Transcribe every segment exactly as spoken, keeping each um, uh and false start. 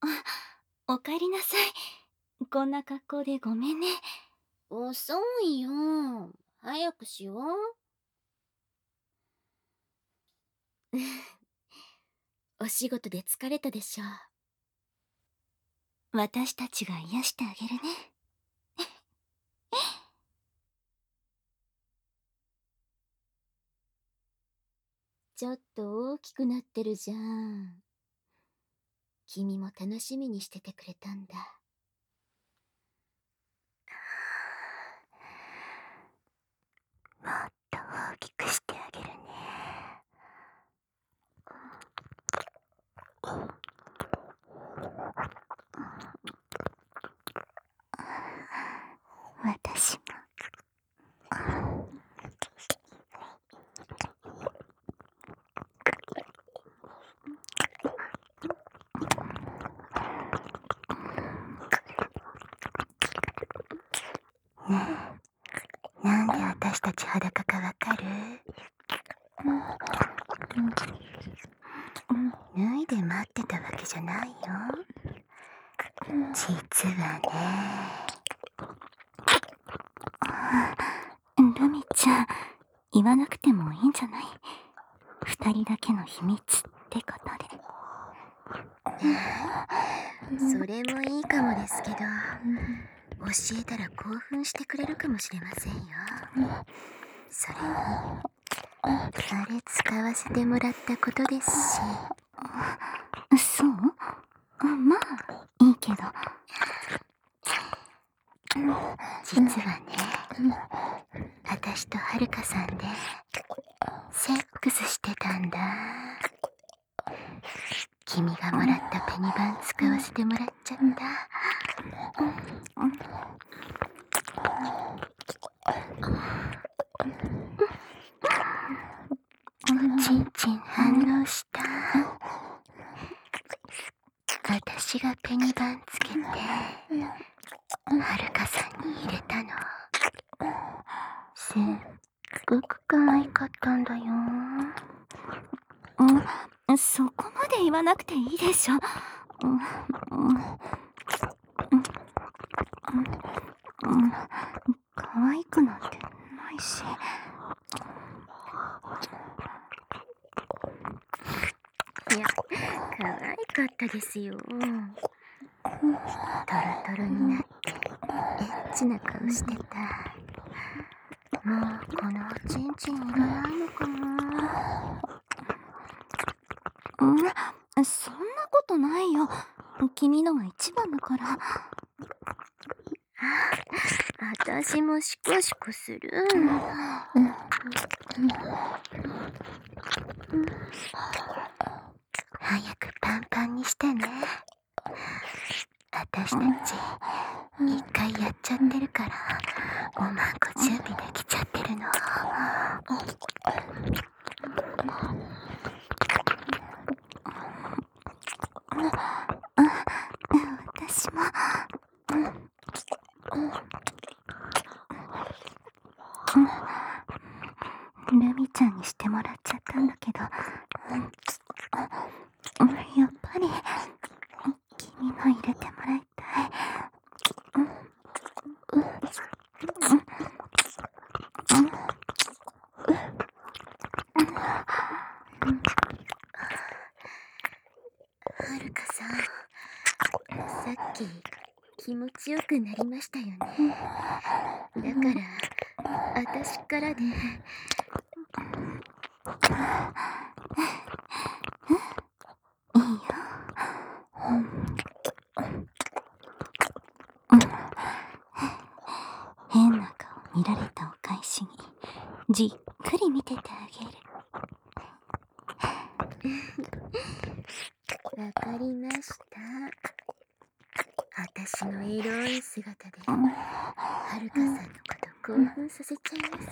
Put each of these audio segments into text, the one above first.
おかえりなさい。こんな格好でごめんね。 遅いよ。早くしよう。お仕事で疲れたでしょ。 私たちが癒してあげるね。 ちょっと大きくなってるじゃん。君も楽しみにしててくれたんだ。もっと大きくしてあげるね。私も。ねえ、なんで私たち裸かわかる？脱いで待ってたわけじゃないよ。実はね。ルミちゃん、言わなくてもいいんじゃない？二人だけの秘密ってことで。 それもいいかもですけど、教えたら興奮してくれるかもしれませんよ。それに、あれ使わせてもらったことですし。 そう？まあ、いいけど。 実はね、私とはるかさんでセックスしてたんだ。君がもらったペニバン使わせてもらっちゃった。ちんちん反応した。私がペニバンつけてはるかさんに入れたの。すっごく可愛かったんだよ。 うん、そこまで言わなくていいでしょ。うんうんうんうん、可愛くなんてないし。 いや、可愛かったですよ。トロトロになってエッチな顔してた。もうこのおちんちんいらないのかな。 うん、そんなことないよ。君のが一番だから。 私もシコシコする。早くパンパンにしてね。私たち一回やっちゃってるからおまんこ準備できちゃってるの。 私も。ルミちゃんにしてもらっちゃったんだけど、やっぱり君の入れてもらいたい。 はるかさん、さっき気持ちよくなりましたよね。だから私からで。 いいよ。変な顔見られたお返しにじっくり見ててあげる。 わかりました。私のエロい姿ではるかさんのこと興奮させちゃいます。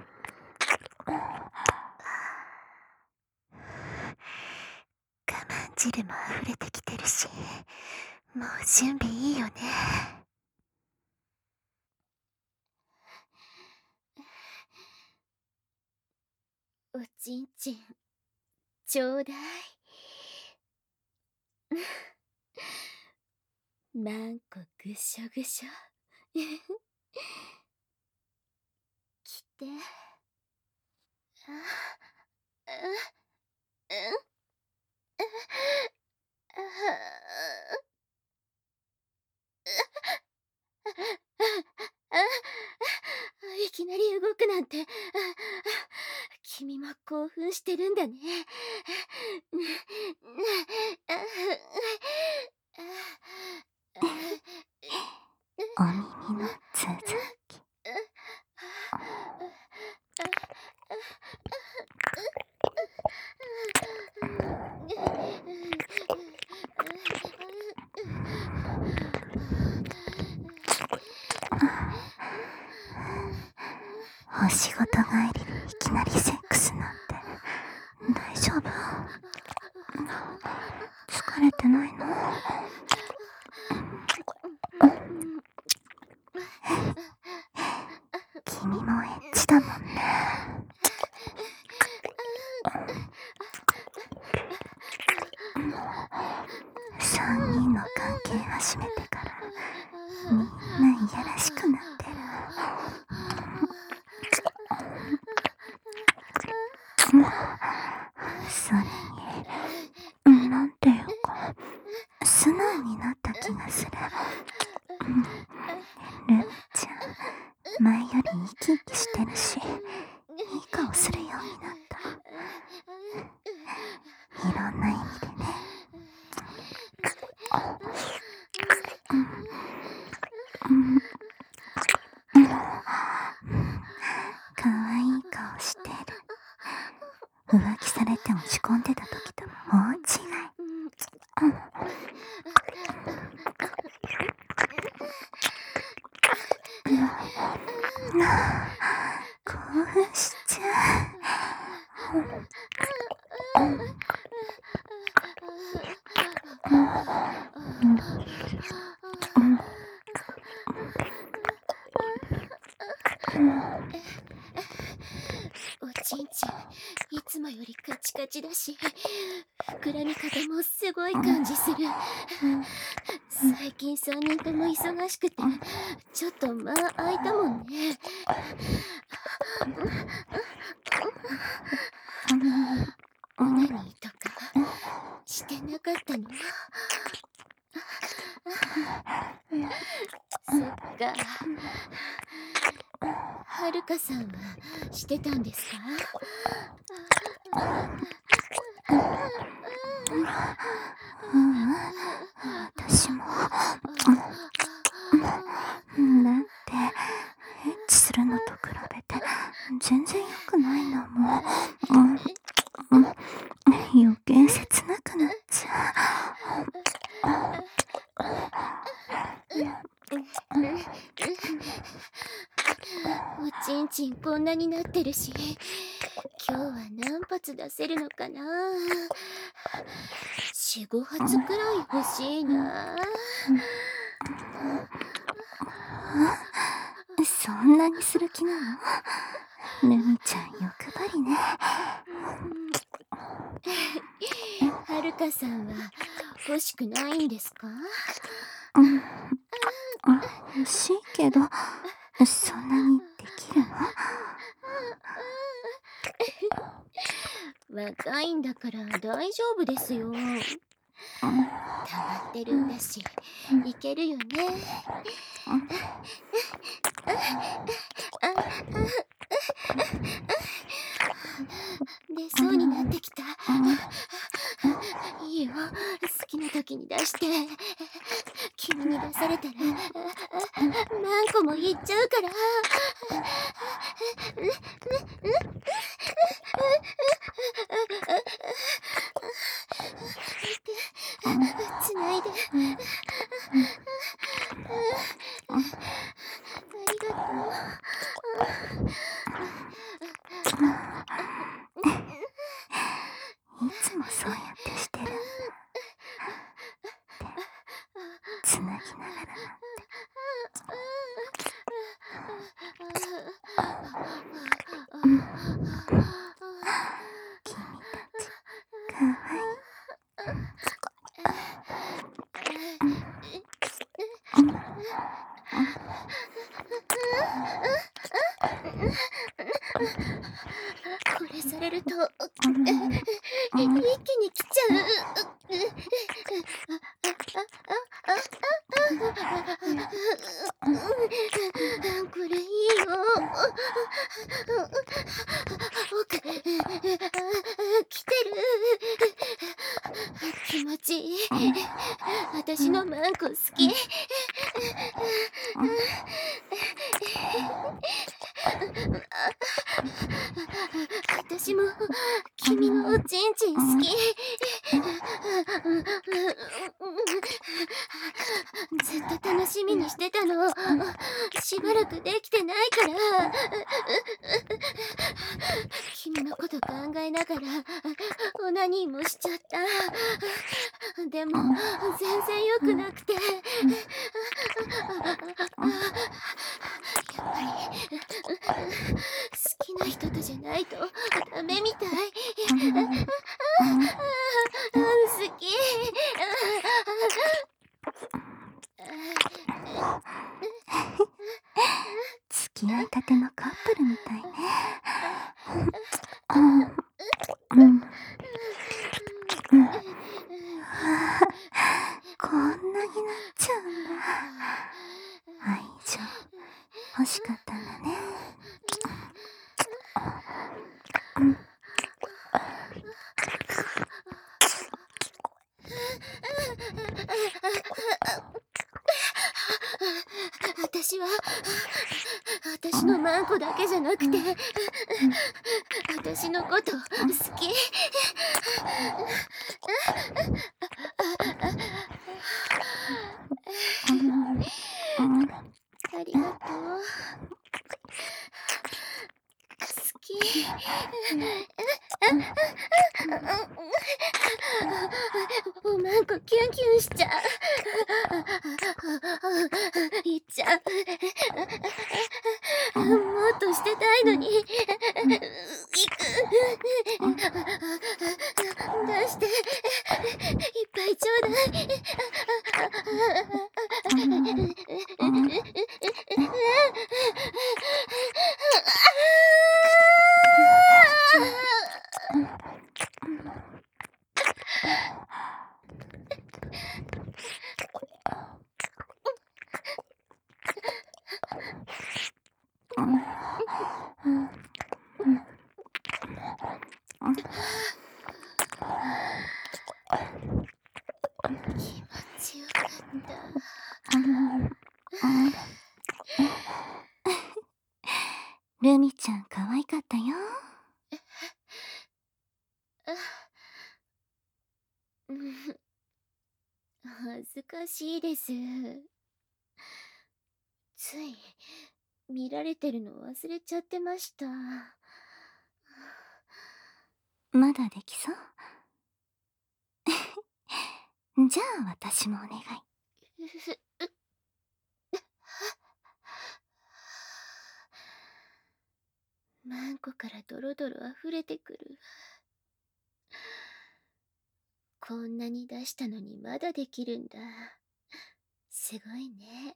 我慢汁も溢れてきてるし、もう準備いいよね。おちんちんちょうだい。マンコぐしょぐしょ。来て。あ、う、うん、いきなり動くなんて。君も興奮してるんだね。 お耳の続き。お仕事帰りにいきなりセックスなんて大丈夫？疲れてないの？君もエッチだもんね。三人の関係始めてからみんないやらしくなってる。それになんていうか素直になった気がする。ルミちゃん前より生き生きしてるし、いい顔するようになった。いろんな意味でね。かわいい顔してる。浮気されて落ち込んでた時と大違い。興奮しちゃう。 おちんちんいつもよりカチカチだし、膨らみ方もすごい感じする。最近さんにんとも忙しくてちょっと間空いたもんね。オナニーとかしてなかったの？そっか。はるかさんはしてたんですか？ ううん私もだってエッチするのと比べて全然良くないんだもん。余計切なくなっちゃおちんちんこんなになってるし、今日は何発出せるのかな。よん、ご発くらい欲しいな。 う。そんなにする気なの？ルミちゃん欲張りね。 はるかさんは欲しくないんですか？ 欲しいけどそんなにできるの？若いんだから大丈夫ですよ。溜まってるんだしいけるよね。出そうになってきた。いいよ、好きな時に出して。君に出されたら何個もいっちゃうから。つないで。ありがとう。 いつもそうやってしてる。 ゃう。これいいよ。奥、来てる。気持ちいい。私のマンコ好き。私も君のおちんちん好き。ずっと楽しみにしてたの。しばらくできてないから。君のこと考えながらオナニーもしちゃった。でも全然良くなくて、やっぱり好きな人とじゃないとダメみたい。好き。 付き合いたてのカップルみたいね。うんうんうん、こんなになっちゃうんだ。愛情欲しかったんだね。うん私は私のマンコだけじゃなくて、私のこと好き。ありがとう。好き。おまんこキュンキュンしちゃう。いっちゃう。もっとしてたいのに。いく。出して。いっぱいちょうだい。気持ちよかった。 ルミちゃん可愛かったよ。 恥ずかしいです。つい見られてるの忘れちゃってました。 まだできそう？じゃあ私もお願い。 マンコからドロドロ溢れてくる。こんなに出したのにまだできるんだ。すごいね。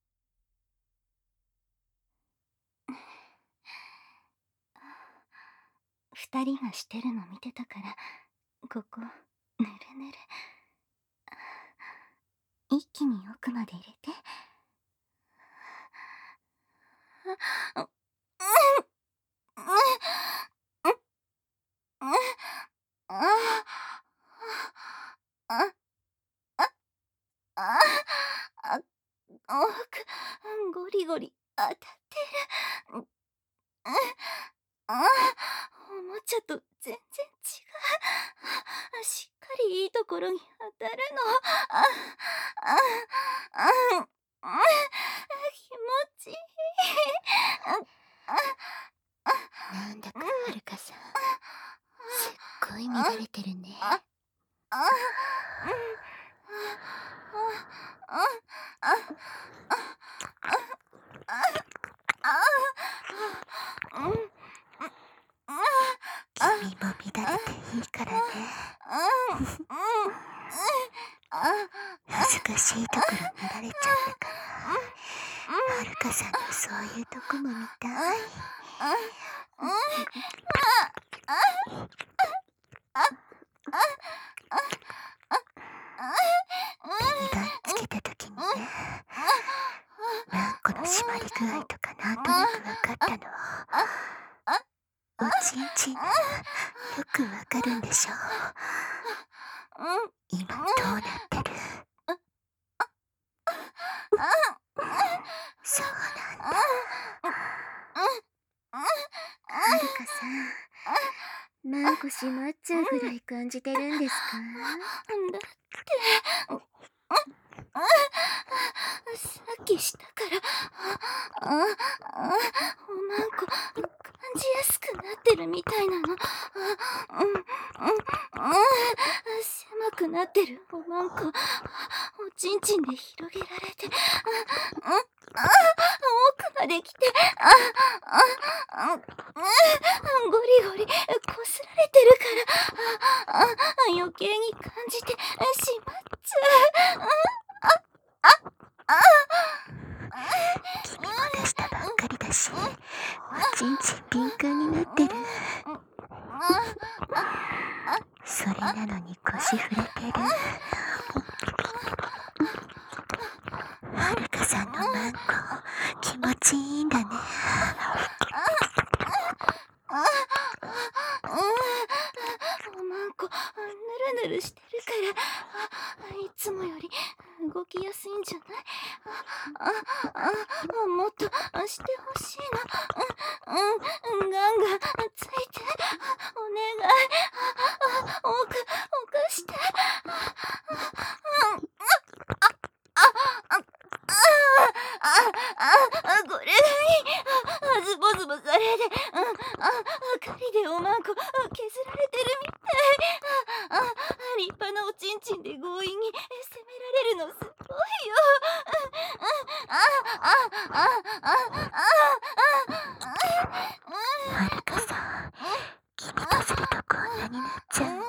二人がしてるの見てたから、ここぬるぬる。一気に奥まで入れて。ゴリゴリ当たってる。ああ、おもちゃと全然違う。しっかりいいところに当たるの。ああああ、気持ちいい。 なんだかはるかさん、すっごい乱れてるね。君も乱れていいからね。恥ずかしいところ見られちゃったから、はるかさんのそういうとこも見たい。 具合とかなんとなくわかったの。おちんちんよくわかるんでしょ。今どうなってる？そうなんだ。はるかさん、マンコ閉まっちゃうぐらい感じてるんですか？ だってさっきしたからあああおまんこ感じやすくなってるみたいなの。あうんうんうん狭くなってるおまんこおちんちんで広げられてあうんあ奥まで来てあああゴリゴリこすられてるからああ余計に感じてしまっちゃう。 君も出したばっかりだし、おちんちん敏感になってる。それなのに腰触れてる。はるかさんのマンコ気持ちいいんだね。 おまんこぬるぬるしてるからいつもより動きやすいんじゃない？ああもっとしてほしいの。うんうんガンガンついてお願い。奥奥してあこれがいい。ズボズボされてあ針でおまんこ削られてるみたい。あ立派なおちんちんで強引に攻められるのすごいよ。ああああはるかさん、君とするとこんなになっちゃうん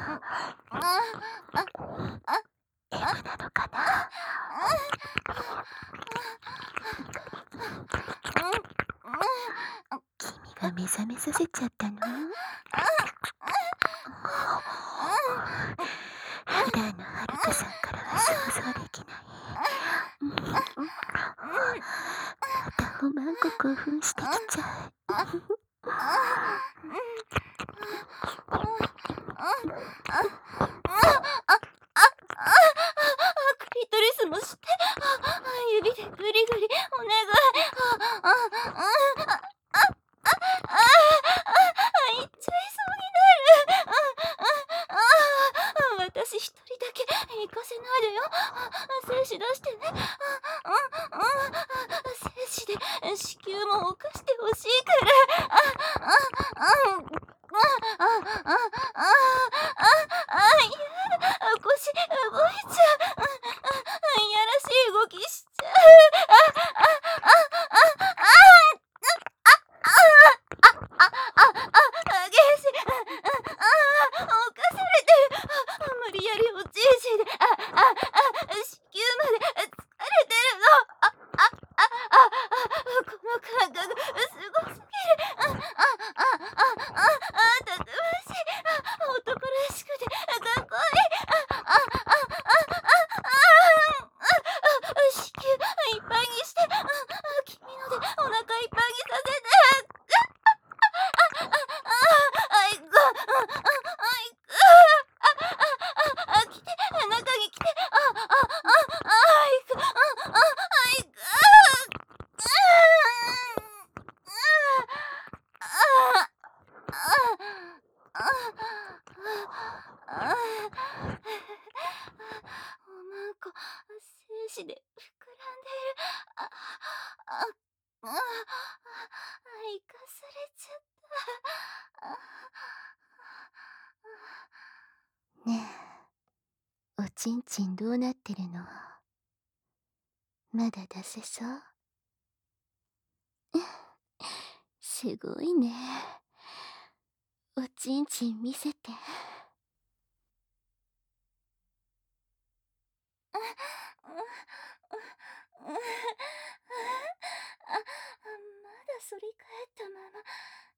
だ。M なのかな。君が目覚めさせちゃったの？普段のはるかさんからは想像できない。またおまんこ興奮してきちゃう。 クリトリスもして指でグリグリお願い。ああああ言っちゃいそうになる。私一人だけ行かせないでよ。精子出してね。精子で子宮も犯してほしいから。あああああああやだ腰動いちゃう。いやらしい動きしちゃう。あああああ激しい。ああ犯されてる。無理やりおちんちんであああ子宮まで疲れてるの。ああああこの感覚すごすぎる。あああああたくましい。男らしくてかっこいい。あああああ子宮いっぱいにして君のでお腹いっぱいにさせて。あいくあいくあ来て中に来てああああいくああいくおまんこ精子で膨らんでる。あああ行かされちゃった。 ねえ、おちんちんどうなってるの？まだ出せそう？すごいね。おちんちん見せて。 あ、まだ反り返ったまま。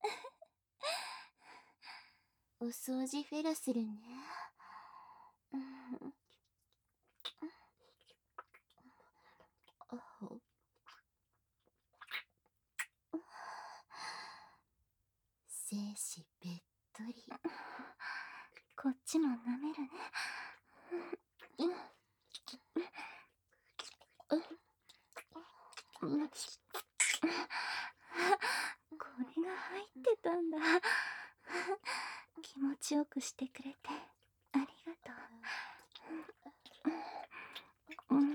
お掃除フェラするね。 くしてくれてありがとう。うん、うん、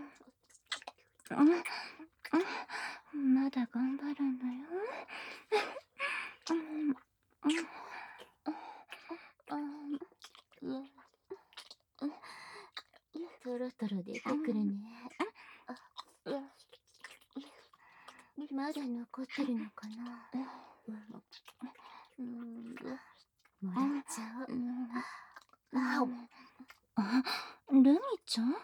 うん、まだ頑張るんだよ。うん、うん、 トロトロ出てくるね。まだ残ってるのかな。もらっちゃう。ああ、ルミちゃん？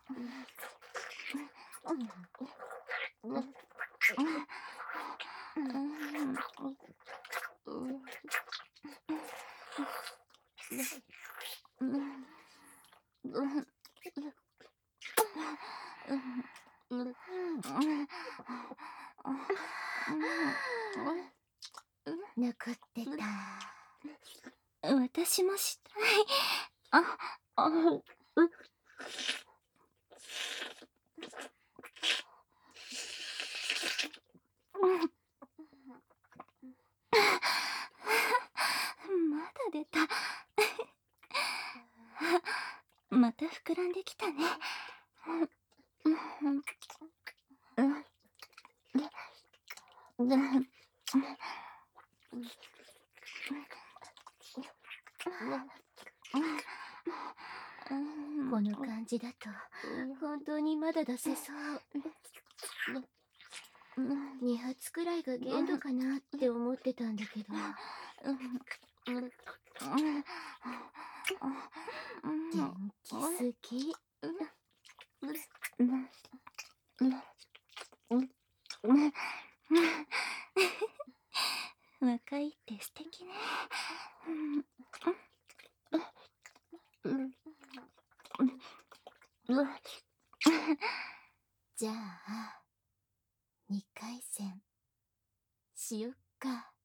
残ってた。 私もしたい。あ、あ、うまだ出た。また膨らんできたね。 この感じだと本当にまだ出せそう。に発くらいが限度かなって思ってたんだけど。元気すぎ。 若いって素敵ね。 じゃあにかい戦しよっか。